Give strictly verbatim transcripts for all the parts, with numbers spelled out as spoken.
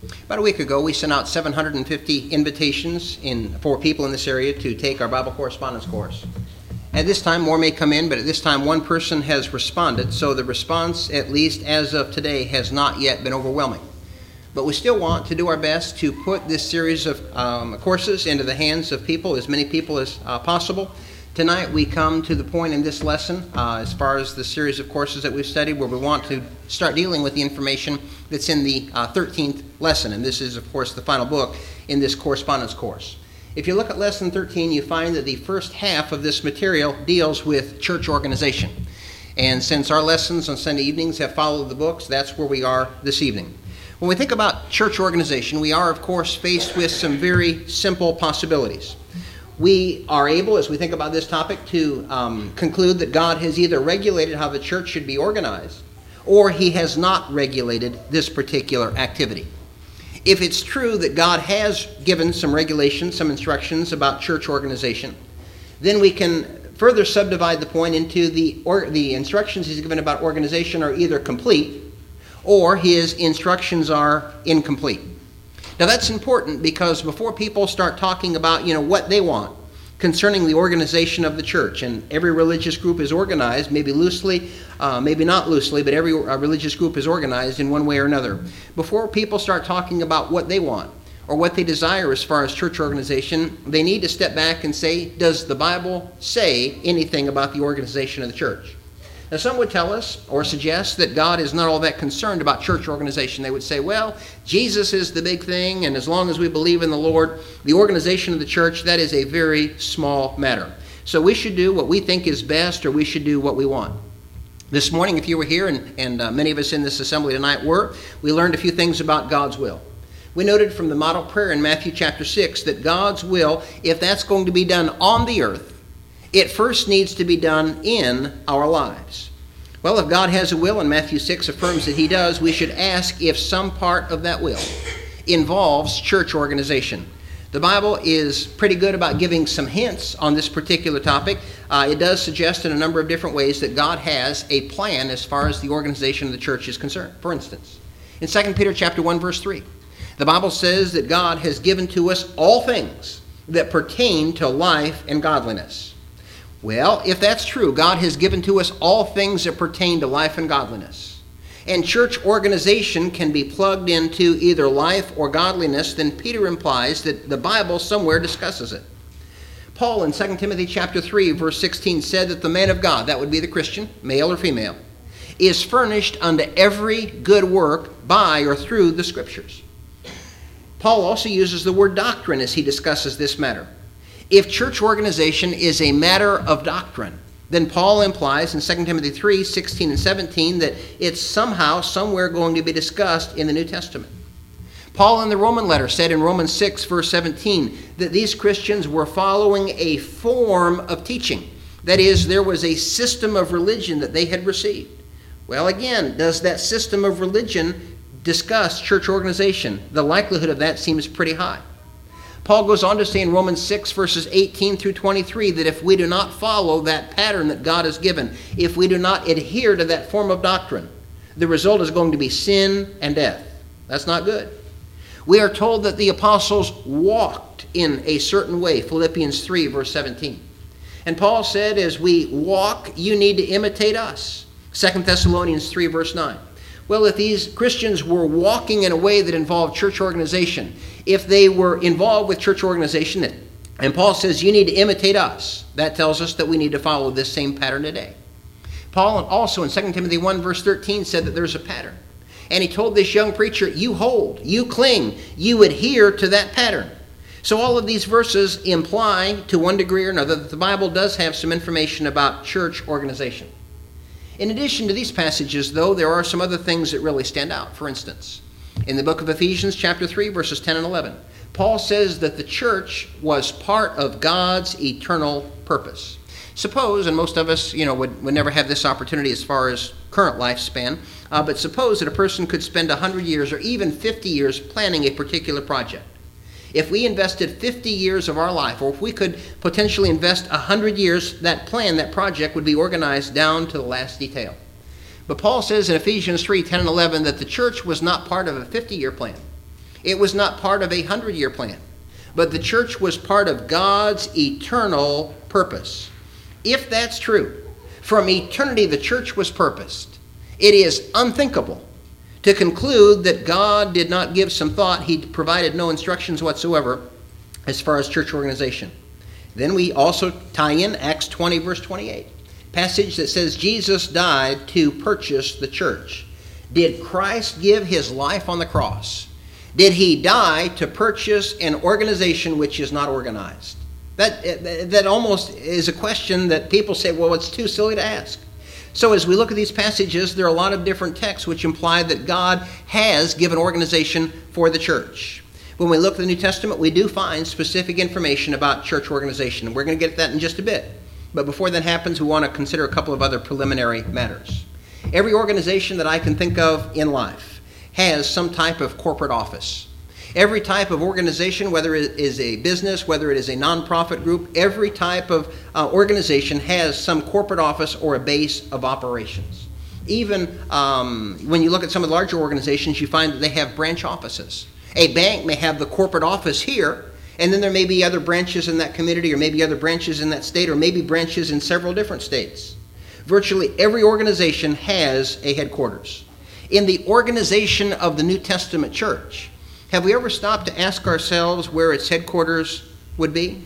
About a week ago, we sent out seven hundred fifty invitations in, for people in this area to take our Bible correspondence course. At this time, more may come in, but at this time, one person has responded, so the response, at least as of today, has not yet been overwhelming. But we still want to do our best to put this series of um, courses into the hands of people, as many people as uh, possible. Tonight, we come to the point in this lesson, uh, as far as the series of courses that we've studied, where we want to start dealing with the information that's in the uh, thirteenth lesson. And this is, of course, the final book in this correspondence course. If you look at lesson thirteen, you find that the first half of this material deals with church organization. And since our lessons on Sunday evenings have followed the books, that's where we are this evening. When we think about church organization, we are, of course, faced with some very simple possibilities. We are able, as we think about this topic, to um, conclude that God has either regulated how the church should be organized, or he has not regulated this particular activity. If it's true that God has given some regulations, some instructions about church organization, then we can further subdivide the point into the, or, the instructions he's given about organization are either complete, or his instructions are incomplete. Now that's important because before people start talking about, you know, what they want concerning the organization of the church, and every religious group is organized, maybe loosely, uh, maybe not loosely, but every uh, religious group is organized in one way or another. Before people start talking about what they want or what they desire as far as church organization, they need to step back and say, does the Bible say anything about the organization of the church? Now, some would tell us or suggest that God is not all that concerned about church organization. They would say, well, Jesus is the big thing, and as long as we believe in the Lord, the organization of the church, that is a very small matter. So we should do what we think is best, or we should do what we want. This morning, if you were here, and, and uh, many of us in this assembly tonight were, we learned a few things about God's will. We noted from the model prayer in Matthew chapter six that God's will, if that's going to be done on the earth, it first needs to be done in our lives. Well, if God has a will, and Matthew six affirms that he does, we should ask if some part of that will involves church organization. The Bible is pretty good about giving some hints on this particular topic. Uh, it does suggest in a number of different ways that God has a plan as far as the organization of the church is concerned. For instance, in Second Peter chapter one, verse three, the Bible says that God has given to us all things that pertain to life and godliness. Well, if that's true, God has given to us all things that pertain to life and godliness, and church organization can be plugged into either life or godliness, then Peter implies that the Bible somewhere discusses it. Paul in Second Timothy chapter three, verse sixteen said that the man of God, that would be the Christian, male or female, is furnished unto every good work by or through the Scriptures. Paul also uses the word doctrine as he discusses this matter. If church organization is a matter of doctrine, then Paul implies in Second Timothy three, sixteen and seventeen that it's somehow, somewhere going to be discussed in the New Testament. Paul in the Roman letter said in Romans six, verse seventeen, that these Christians were following a form of teaching. That is, there was a system of religion that they had received. Well, again, does that system of religion discuss church organization? The likelihood of that seems pretty high. Paul goes on to say in Romans six, verses eighteen through twenty-three, that if we do not follow that pattern that God has given, if we do not adhere to that form of doctrine, the result is going to be sin and death. That's not good. We are told that the apostles walked in a certain way, Philippians three, verse seventeen. And Paul said, as we walk, you need to imitate us, Second Thessalonians three, verse nine. Well, if these Christians were walking in a way that involved church organization, if they were involved with church organization, and Paul says you need to imitate us, that tells us that we need to follow this same pattern today. Paul also in Second Timothy one, verse thirteen said that there's a pattern. And he told this young preacher, you hold, you cling, you adhere to that pattern. So all of these verses imply, to one degree or another, that the Bible does have some information about church organization. In addition to these passages, though, there are some other things that really stand out. For instance, in the book of Ephesians, chapter three, verses ten and eleven, Paul says that the church was part of God's eternal purpose. Suppose, and most of us, you know, would, would never have this opportunity as far as current lifespan, uh, but suppose that a person could spend one hundred years or even fifty years planning a particular project. If we invested fifty years of our life, or if we could potentially invest one hundred years, that plan, that project would be organized down to the last detail. But Paul says in Ephesians three, ten and eleven that the church was not part of a fifty-year plan. It was not part of a hundred-year plan. But the church was part of God's eternal purpose. If that's true, from eternity the church was purposed. It is unthinkable to conclude that God did not give some thought. He provided no instructions whatsoever as far as church organization. Then we also tie in Acts twenty, verse twenty-eight. Passage that says Jesus died to purchase the church. Did Christ give his life on the cross? Did he die to purchase an organization which is not organized? That, that almost is a question that people say, well, it's too silly to ask. So as we look at these passages, there are a lot of different texts which imply that God has given organization for the church. When we look at the New Testament, we do find specific information about church organization. And we're going to get to that in just a bit. But before that happens, we want to consider a couple of other preliminary matters. Every organization that I can think of in life has some type of corporate office. Every type of organization, whether it is a business, whether it is a nonprofit group, every type of uh, organization has some corporate office or a base of operations. Even um, when you look at some of the larger organizations, you find that they have branch offices. A bank may have the corporate office here, and then there may be other branches in that community, or maybe other branches in that state, or maybe branches in several different states. Virtually every organization has a headquarters. In the organization of the New Testament church, have we ever stopped to ask ourselves where its headquarters would be?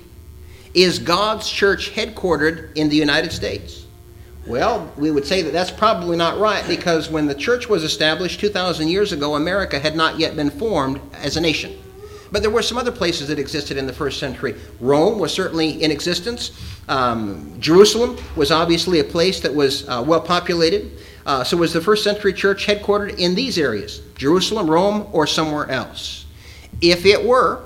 Is God's church headquartered in the United States? Well, we would say that that's probably not right, because when the church was established two thousand years ago, America had not yet been formed as a nation. But there were some other places that existed in the first century. Rome was certainly in existence. Um, Jerusalem was obviously a place that was uh, well populated. Uh, so was the first century church headquartered in these areas, Jerusalem, Rome, or somewhere else? If it were,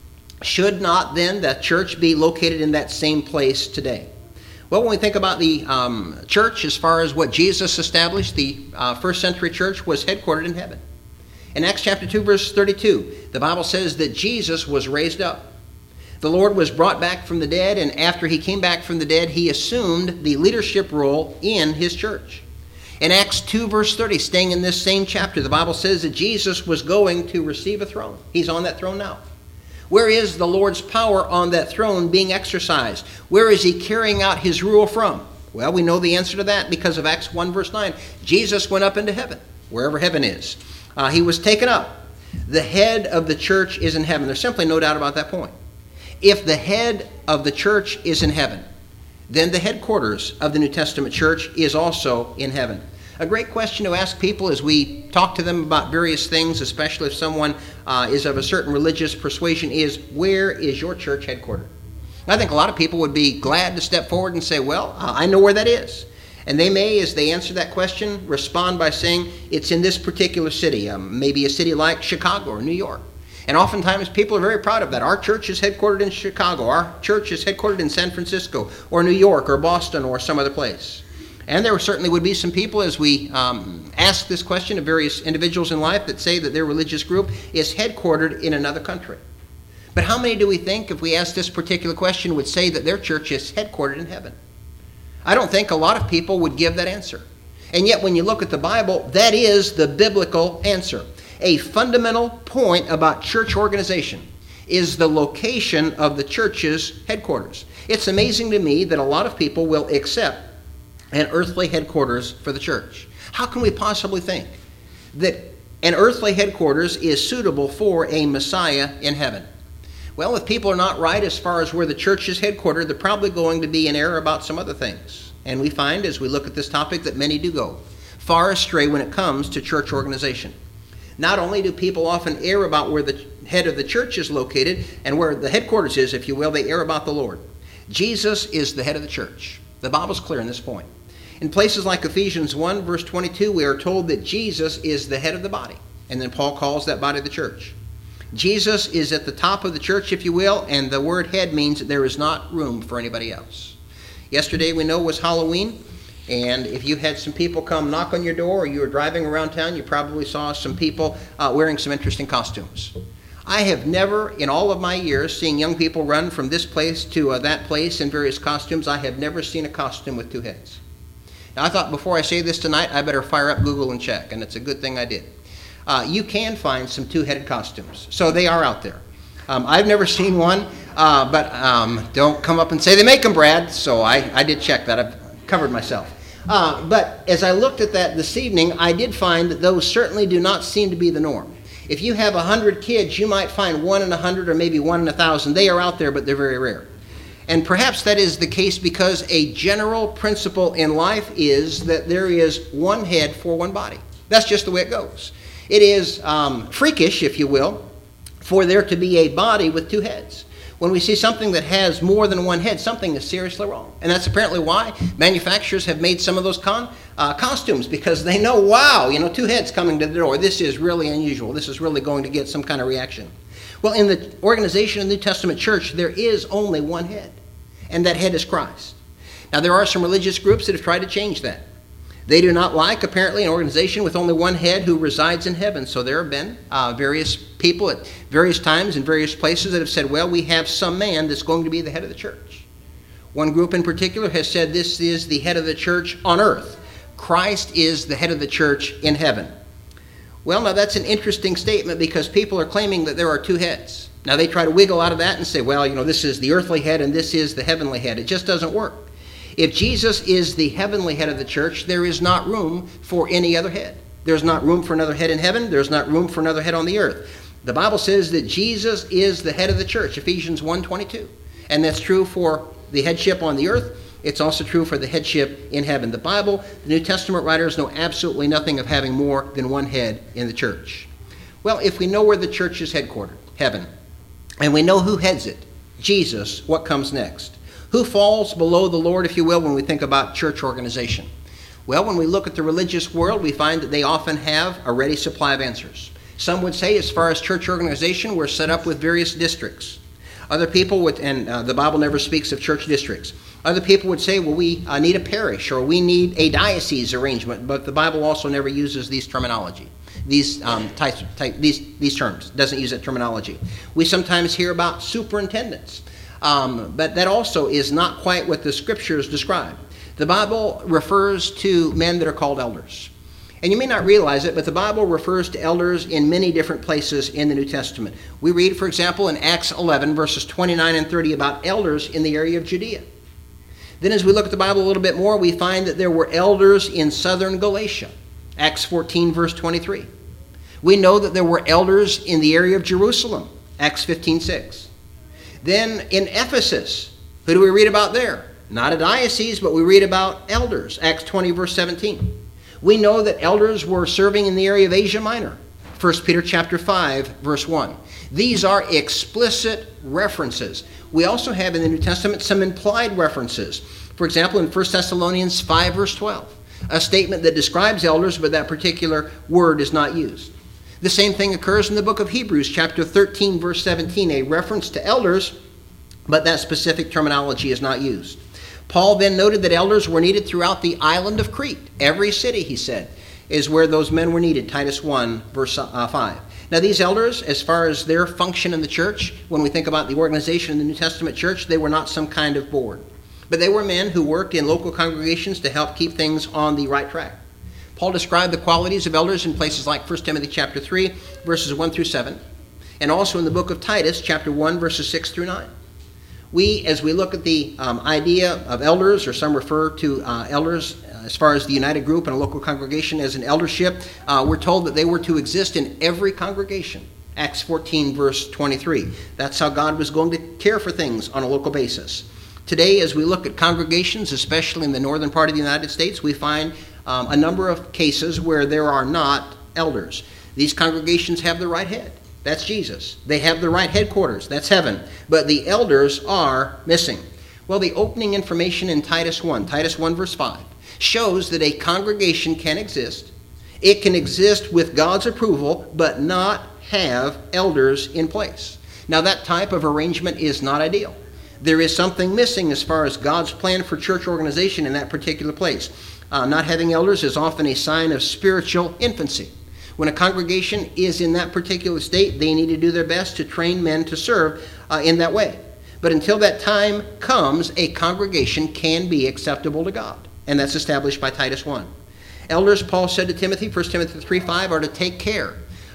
should not then the church be located in that same place today? Well, when we think about the um, church, as far as what Jesus established, the uh, first century church was headquartered in heaven. In Acts chapter two, verse thirty-two, the Bible says that Jesus was raised up. The Lord was brought back from the dead, and after he came back from the dead, he assumed the leadership role in his church. In Acts two, verse thirty, staying in this same chapter, the Bible says that Jesus was going to receive a throne. He's on that throne now. Where is the Lord's power on that throne being exercised? Where is he carrying out his rule from? Well, we know the answer to that because of Acts one, verse nine. Jesus went up into heaven, wherever heaven is. Uh, he was taken up. The head of the church is in heaven. There's simply no doubt about that point. If the head of the church is in heaven, then the headquarters of the New Testament church is also in heaven. A great question to ask people as we talk to them about various things, especially if someone uh, is of a certain religious persuasion, is where is your church headquartered? I think a lot of people would be glad to step forward and say, well, uh, I know where that is. And they may, as they answer that question, respond by saying it's in this particular city, um, maybe a city like Chicago or New York. And oftentimes people are very proud of that. Our church is headquartered in Chicago. Our church is headquartered in San Francisco or New York or Boston or some other place. And there certainly would be some people, as we um, ask this question of various individuals in life, that say that their religious group is headquartered in another country. But how many do we think, if we ask this particular question, would say that their church is headquartered in heaven? I don't think a lot of people would give that answer. And yet when you look at the Bible, that is the biblical answer. A fundamental point about church organization is the location of the church's headquarters. It's amazing to me that a lot of people will accept an earthly headquarters for the church. How can we possibly think that an earthly headquarters is suitable for a Messiah in heaven? Well, if people are not right as far as where the church is headquartered, they're probably going to be in error about some other things. And we find, as we look at this topic, that many do go far astray when it comes to church organization. Not only do people often err about where the head of the church is located and where the headquarters is, if you will, they err about the Lord. Jesus is the head of the church. The Bible's clear on this point. In places like Ephesians one, verse twenty-two, we are told that Jesus is the head of the body. And then Paul calls that body the church. Jesus is at the top of the church, if you will, and the word head means that there is not room for anybody else. Yesterday, we know, was Halloween, and if you had some people come knock on your door or you were driving around town, you probably saw some people uh, wearing some interesting costumes. I have never, in all of my years, seeing young people run from this place to uh, that place in various costumes, I have never seen a costume with two heads. Now, I thought before I say this tonight, I better fire up Google and check, and it's a good thing I did. uh, you can find some two-headed costumes. So they are out there. Um, I've never seen one, uh, but um, don't come up and say they make them, Brad. So I, I did check that. I've covered myself. Uh, but as I looked at that this evening, I did find that those certainly do not seem to be the norm. If you have one hundred kids, you might find one in one hundred or maybe one in one thousand. They are out there, but they're very rare. And perhaps that is the case because a general principle in life is that there is one head for one body. That's just the way it goes. It is um, freakish, if you will, for there to be a body with two heads. When we see something that has more than one head, something is seriously wrong. And that's apparently why manufacturers have made some of those con, uh, costumes, because they know, wow, you know, two heads coming to the door. This is really unusual. This is really going to get some kind of reaction. Well, in the organization of the New Testament church, there is only one head, and that head is Christ. Now, there are some religious groups that have tried to change that. They do not like, apparently, an organization with only one head who resides in heaven. So there have been uh, various people at various times in various places that have said, well, we have some man that's going to be the head of the church. One group in particular has said this is the head of the church on earth. Christ is the head of the church in heaven. Well, now that's an interesting statement because people are claiming that there are two heads. Now they try to wiggle out of that and say, well, you know, this is the earthly head and this is the heavenly head. It just doesn't work. If Jesus is the heavenly head of the church, there is not room for any other head. There's not room for another head in heaven. There's not room for another head on the earth. The Bible says that Jesus is the head of the church, Ephesians one twenty-two. And that's true for the headship on the earth. It's also true for the headship in heaven. The Bible, the New Testament writers know absolutely nothing of having more than one head in the church. Well, if we know where the church is headquartered, heaven, and we know who heads it, Jesus, what comes next? Who falls below the Lord, if you will, when we think about church organization? Well, when we look at the religious world, we find that they often have a ready supply of answers. Some would say, as far as church organization, we're set up with various districts. Other people would, and uh, the Bible never speaks of church districts. Other people would say, well, we uh, need a parish or we need a diocese arrangement, but the Bible also never uses these terminology. These um, types, type, these these terms, doesn't use that terminology. We sometimes hear about superintendents. Um, but that also is not quite what the scriptures describe. The Bible refers to men that are called elders. And you may not realize it, but the Bible refers to elders in many different places in the New Testament. We read, for example, in Acts eleven, verses twenty-nine and thirty, about elders in the area of Judea. Then as we look at the Bible a little bit more, we find that there were elders in southern Galatia. Acts fourteen, verse twenty-three. We know that there were elders in the area of Jerusalem. Acts fifteen, six. Then in Ephesus, who do we read about there? Not a diocese, but we read about elders. Acts twenty, verse seventeen. We know that elders were serving in the area of Asia Minor. First Peter chapter five, verse one. These are explicit references. We also have in the New Testament some implied references. For example, in First Thessalonians five, verse twelve, a statement that describes elders, but that particular word is not used. The same thing occurs in the book of Hebrews, chapter thirteen, verse seventeen, a reference to elders, but that specific terminology is not used. Paul then noted that elders were needed throughout the island of Crete. Every city, he said, is where those men were needed, Titus one, verse five. Now, these elders, as far as their function in the church, when we think about the organization in the New Testament church, they were not some kind of board. But they were men who worked in local congregations to help keep things on the right track. Paul described the qualities of elders in places like First Timothy chapter three, verses one through seven, and also in the book of Titus, chapter one, verses six through nine. We, as we look at the um, idea of elders, or some refer to uh, elders uh, as far as the united group in a local congregation as an eldership, uh, we're told that they were to exist in every congregation. Acts fourteen, verse twenty-three. That's how God was going to care for things on a local basis. Today, as we look at congregations, especially in the northern part of the United States, we find um, a number of cases where there are not elders. These congregations have the right head. That's Jesus. They have the right headquarters. That's heaven. But the elders are missing. Well, the opening information in Titus one, Titus one, verse five, shows that a congregation can exist. It can exist with God's approval, but not have elders in place. Now, that type of arrangement is not ideal. There is something missing as far as God's plan for church organization in that particular place. Uh, not having elders is often a sign of spiritual infancy. When a congregation is in that particular state, they need to do their best to train men to serve uh, in that way. But until that time comes, a congregation can be acceptable to God. And that's established by Titus one. Elders, Paul said to Timothy, First Timothy three five, are to take care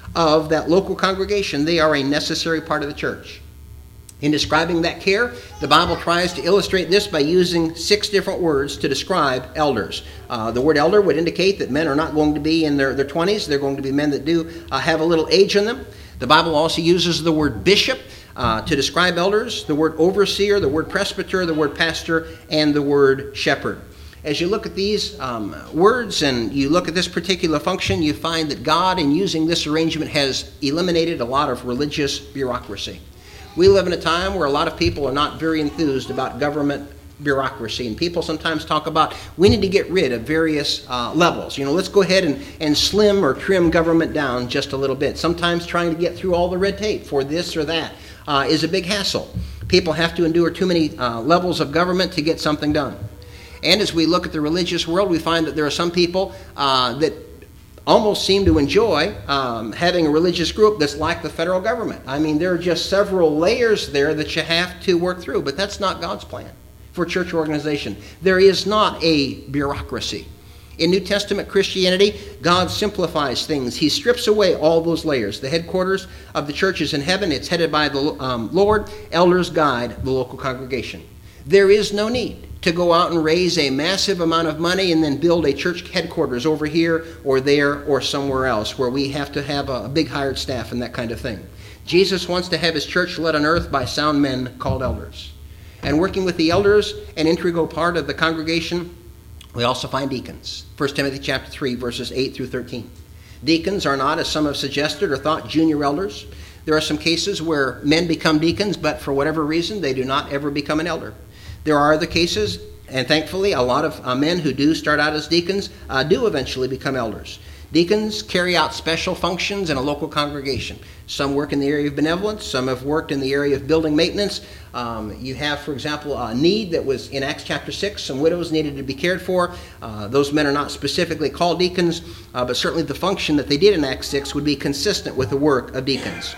of that local congregation. They are a necessary part of the church. In describing that care, the Bible tries to illustrate this by using six different words to describe elders. Uh, the word elder would indicate that men are not going to be in their, their twenties. They're going to be men that do uh, have a little age in them. The Bible also uses the word bishop uh, to describe elders, the word overseer, the word presbyter, the word pastor, and the word shepherd. As you look at these um, words and you look at this particular function, you find that God, in using this arrangement, has eliminated a lot of religious bureaucracy. We live in a time where a lot of people are not very enthused about government bureaucracy, and people sometimes talk about we need to get rid of various uh, levels. You know, let's go ahead and, and slim or trim government down just a little bit. Sometimes trying to get through all the red tape for this or that uh, is a big hassle. People have to endure too many uh, levels of government to get something done. And as we look at the religious world, we find that there are some people uh, that almost seem to enjoy um, having a religious group that's like the federal government. I mean, there are just several layers there that you have to work through, but that's not God's plan for church organization. There is not a bureaucracy. In New Testament Christianity, God simplifies things. He strips away all those layers. The headquarters of the church is in heaven. It's headed by the um, Lord. Elders guide the local congregation. There is no need to go out and raise a massive amount of money and then build a church headquarters over here or there or somewhere else where we have to have a big hired staff and that kind of thing. Jesus wants to have his church led on earth by sound men called elders. And working with the elders, an integral part of the congregation, we also find deacons. First Timothy chapter three, verses eight through thirteen. Deacons are not, as some have suggested or thought, junior elders. There are some cases where men become deacons, but for whatever reason, they do not ever become an elder. There are other cases, and thankfully, a lot of uh, men who do start out as deacons uh, do eventually become elders. Deacons carry out special functions in a local congregation. Some work in the area of benevolence. Some have worked in the area of building maintenance. Um, you have, for example, a need that was in Acts chapter six. Some widows needed to be cared for. Uh, those men are not specifically called deacons, uh, but certainly the function that they did in Acts six would be consistent with the work of deacons.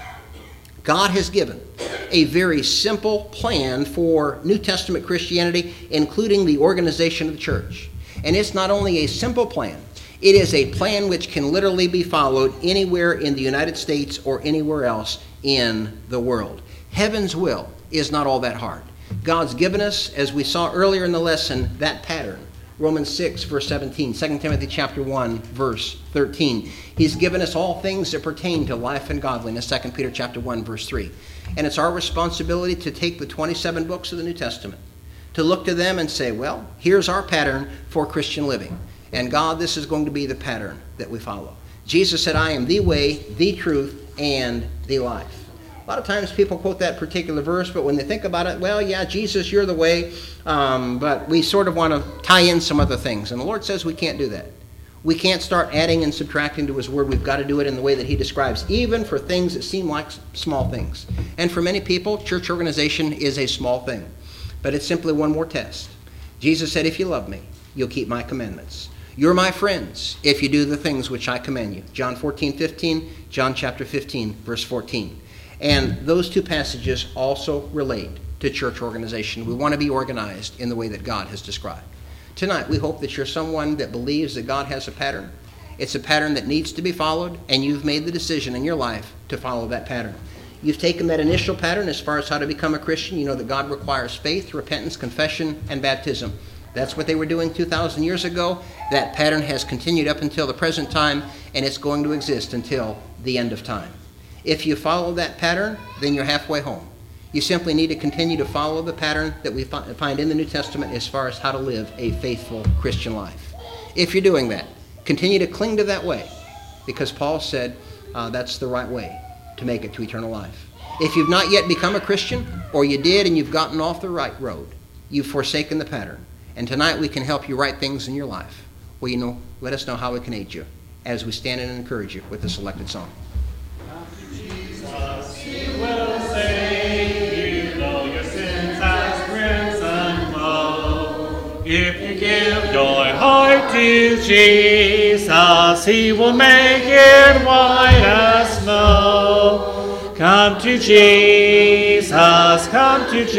God has given a very simple plan for New Testament Christianity, including the organization of the church. And it's not only a simple plan, it is a plan which can literally be followed anywhere in the United States or anywhere else in the world. Heaven's will is not all that hard. God's given us, as we saw earlier in the lesson, that pattern. Romans six, verse seventeen, Second Timothy chapter one, verse thirteen. He's given us all things that pertain to life and godliness, Second Peter chapter one, verse three. And it's our responsibility to take the twenty-seven books of the New Testament, to look to them and say, well, here's our pattern for Christian living. And God, this is going to be the pattern that we follow. Jesus said, I am the way, the truth, and the life. A lot of times people quote that particular verse, but when they think about it, well, yeah, Jesus, you're the way, um, but we sort of want to tie in some other things. And the Lord says we can't do that. We can't start adding and subtracting to his word. We've got to do it in the way that he describes, even for things that seem like small things. And for many people, church organization is a small thing, but it's simply one more test. Jesus said, if you love me, you'll keep my commandments. You're my friends if you do the things which I command you. John fourteen, fifteen, John chapter fifteen, verse fourteen. And those two passages also relate to church organization. We want to be organized in the way that God has described. Tonight, we hope that you're someone that believes that God has a pattern. It's a pattern that needs to be followed, and you've made the decision in your life to follow that pattern. You've taken that initial pattern as far as how to become a Christian. You know that God requires faith, repentance, confession, and baptism. That's what they were doing two thousand years ago. That pattern has continued up until the present time, and it's going to exist until the end of time. If you follow that pattern, then you're halfway home. You simply need to continue to follow the pattern that we find in the New Testament as far as how to live a faithful Christian life. If you're doing that, continue to cling to that way, because Paul said uh, that's the right way to make it to eternal life. If you've not yet become a Christian, or you did and you've gotten off the right road, you've forsaken the pattern. And tonight we can help you right things in your life. Well, you know, let us know how we can aid you as we stand and encourage you with the selected song. Jesus, he will save you, though your sins as crimson flow. If you give your heart to Jesus, he will make it white as snow. Come to Jesus, come to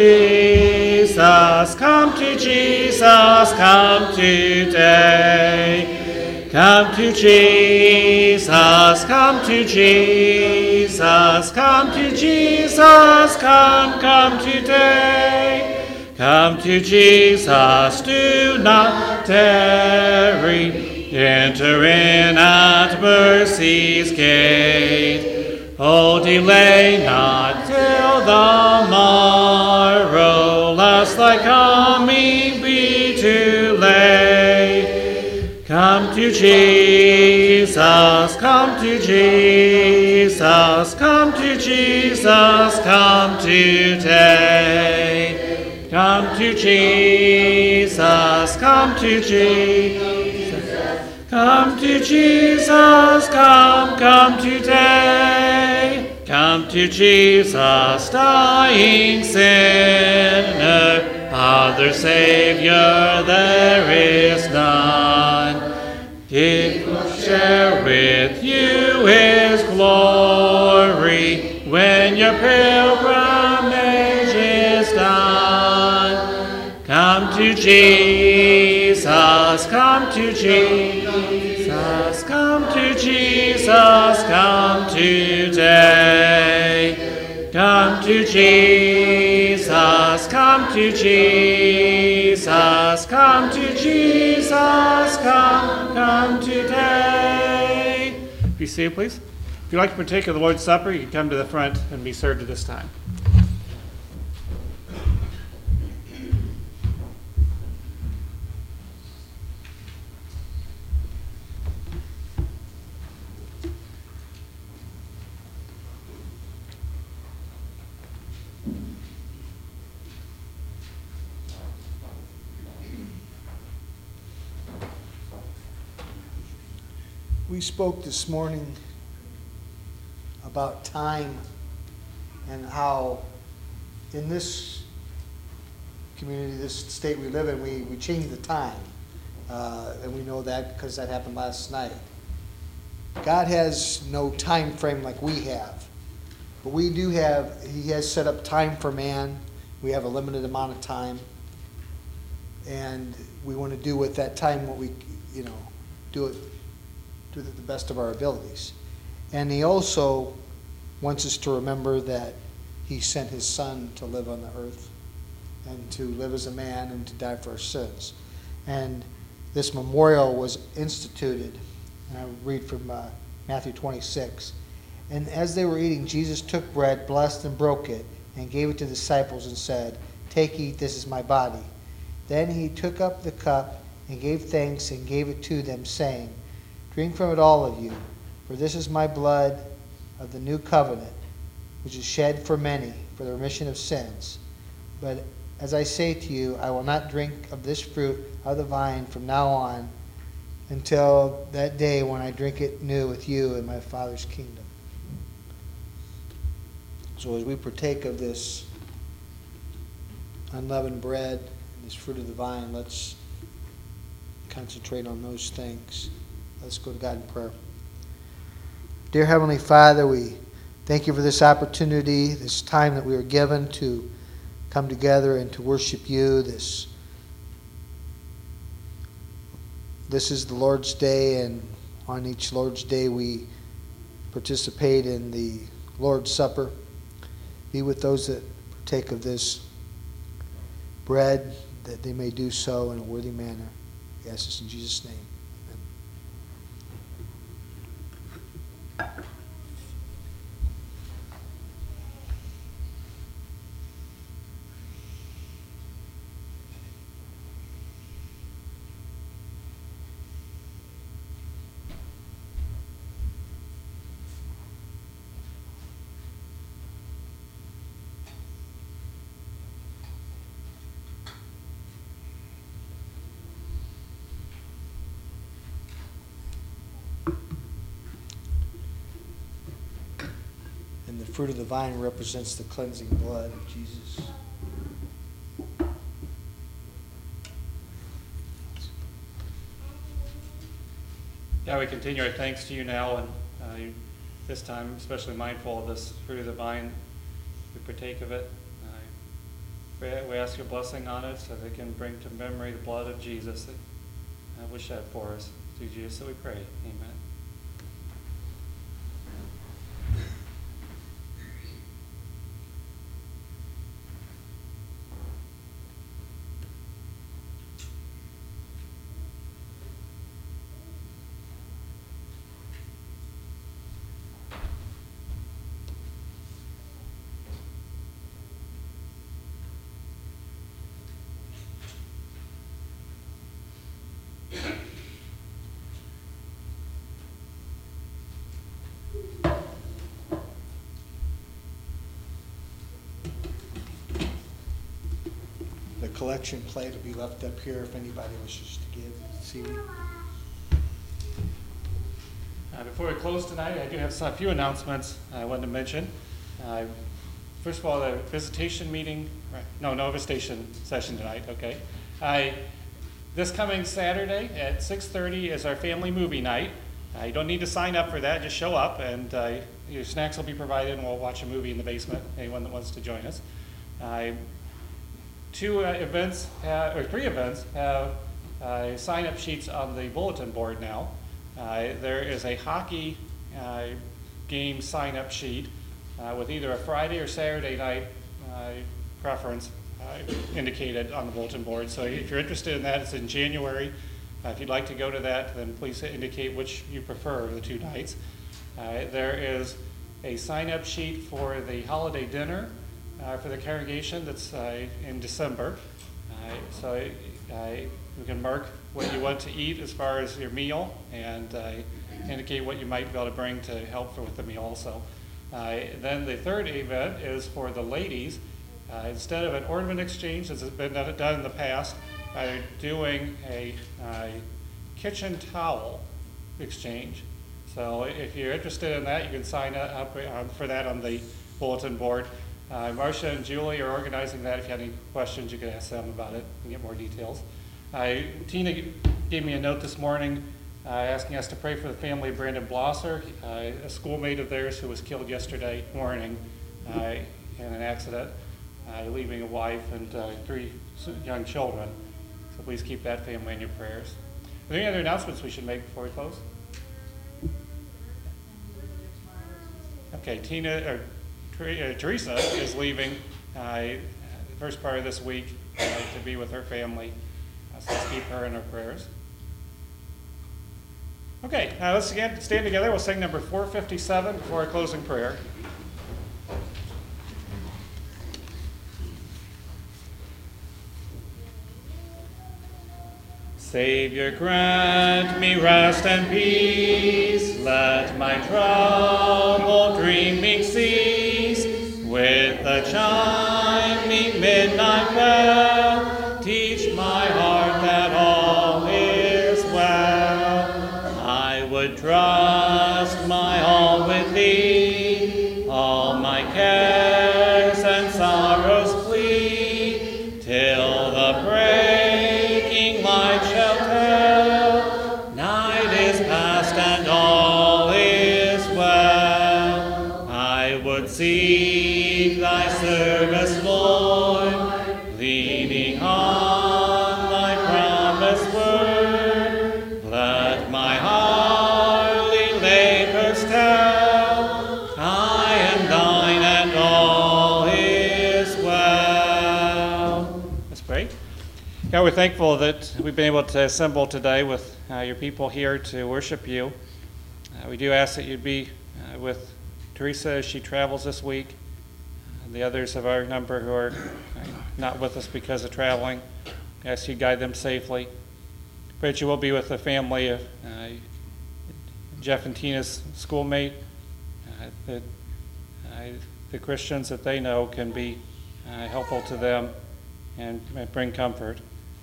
Jesus, come to Jesus, come today. Come to Jesus, come to Jesus, come to Jesus, come, come today. Come to Jesus, do not tarry, enter in at mercy's gate. Oh, delay not till the morrow, lest thy coming be too late. Come to Jesus, come to Jesus, come to Jesus, come today. Come to Jesus, come to Jesus, come to Jesus, come, come today. Come to Jesus, dying sinner, other Savior there is none. He will share with you His glory when your pilgrimage is done. Come to Jesus, come to Jesus, come to Jesus, come today. Come to Jesus, come to Jesus, come to Jesus, come, come today. Be seated, please. If you'd like to partake of the Lord's Supper, you can come to the front and be served at this time. We spoke this morning about time and how in this community, this state we live in, we, we change the time. Uh, and we know that because that happened last night. God has no time frame like we have. But we do have, He has set up time for man. We have a limited amount of time. And we want to do with that time what we, you know, do it to the best of our abilities. And He also wants us to remember that He sent His Son to live on the earth and to live as a man and to die for our sins. And this memorial was instituted, and I read from uh, Matthew twenty-six. And as they were eating, Jesus took bread, blessed and broke it, and gave it to the disciples and said, "Take, eat, this is my body." Then He took up the cup and gave thanks and gave it to them, saying, "Drink from it, all of you, for this is my blood of the new covenant, which is shed for many for the remission of sins. But as I say to you, I will not drink of this fruit of the vine from now on until that day when I drink it new with you in my Father's kingdom." So as we partake of this unleavened bread and this fruit of the vine, let's concentrate on those things. Let's go to God in prayer. Dear Heavenly Father, we thank you for this opportunity, this time that we are given to come together and to worship you. This, this is the Lord's Day, and on each Lord's Day we participate in the Lord's Supper. Be with those that partake of this bread, that they may do so in a worthy manner. We ask this in Jesus' name. The fruit of the vine represents the cleansing blood of Jesus. Yeah, we continue our thanks to you now, and uh, you, this time especially mindful of this fruit of the vine. We partake of it. Uh, we, we ask your blessing on it so that it can bring to memory the blood of Jesus that uh, was shed for us. Through Jesus, so we pray. Amen. The collection plate will be left up here if anybody wishes to give this evening. Uh, before we close tonight, I do have a few announcements I wanted to mention. Uh, first of all, the visitation meeting, right, no, no visitation session tonight, okay. I, this coming Saturday at six thirty is our family movie night. Uh, you don't need to sign up for that, just show up, and uh, your snacks will be provided, and we'll watch a movie in the basement, anyone that wants to join us. Uh, two uh, events, have, or three events, have uh, sign-up sheets on the bulletin board now. Uh, there is a hockey uh, game sign-up sheet uh, with either a Friday or Saturday night uh, preference uh, indicated on the bulletin board. So if you're interested in that, it's in January. Uh, if you'd like to go to that, then please indicate which you prefer of the two nights. Uh, there is a sign-up sheet for the holiday dinner uh, for the congregation that's uh, in December. Uh, so uh, you can mark what you want to eat as far as your meal and uh, indicate what you might be able to bring to help for with the meal also. Uh, then the third event is for the ladies. Uh, instead of an ornament exchange, as has been done done in the past, uh, doing a uh, kitchen towel exchange. So if you're interested in that, you can sign up for that on the bulletin board. Uh, Marcia and Julie are organizing that. If you have any questions, you can ask them about it and get more details. Uh, Tina gave me a note this morning uh, asking us to pray for the family of Brandon Blosser, uh, a schoolmate of theirs who was killed yesterday morning uh, in an accident, uh, leaving a wife and uh, three young children. So please keep that family in your prayers. Are there any other announcements we should make before we close? Okay, Tina, or uh, Teresa is leaving uh, the first part of this week uh, to be with her family. So let's keep her in our prayers. Okay, now let's again stand together. We'll sing number four fifty-seven before our closing prayer. Savior, grant me rest and peace. Let my troubled dreaming cease. With the chiming midnight bell, teach my heart that all is well. I would trust my all with thee, all my cares and sorrows plead, till the breaking light shall tell, night is past and all is well. I would seek thy service, Lord, leaning on thy promised word. Let my hourly labors tell, I am thine and all is well. Let's pray. God, we're thankful that we've been able to assemble today with uh, your people here to worship you. Uh, we do ask that you'd be uh, with Teresa as she travels this week, and the others of our number who are uh, not with us because of traveling. I ask you guide them safely. Pray that you will be with the family of uh, Jeff and Tina's schoolmate, uh, that uh, the Christians that they know can be uh, helpful to them and, and bring comfort.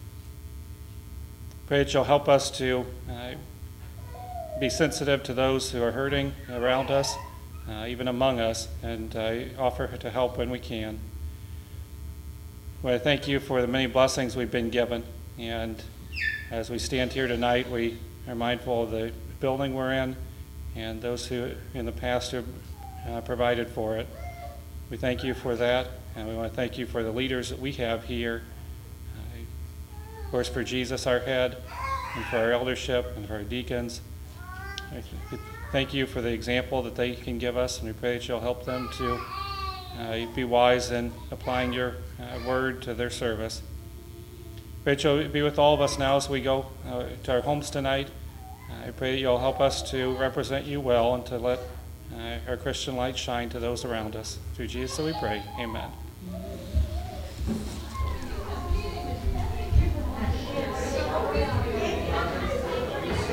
Pray that you'll help us to uh, be sensitive to those who are hurting around us, uh, even among us, and uh, offer to help when we can. Well, I thank you for the many blessings we've been given, and as we stand here tonight, we are mindful of the building we're in and those who in the past have uh, provided for it. We thank you for that, and we want to thank you for the leaders that we have here. Uh, of course, for Jesus, our head, and for our eldership and for our deacons. I thank you for the example that they can give us, and we pray that you'll help them to uh, be wise in applying your uh, word to their service. Pray that you'll be with all of us now as we go uh, to our homes tonight. Uh, I pray that you'll help us to represent you well and to let uh, our Christian light shine to those around us. Through Jesus that we pray. Amen.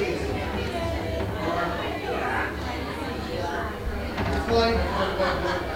Flag.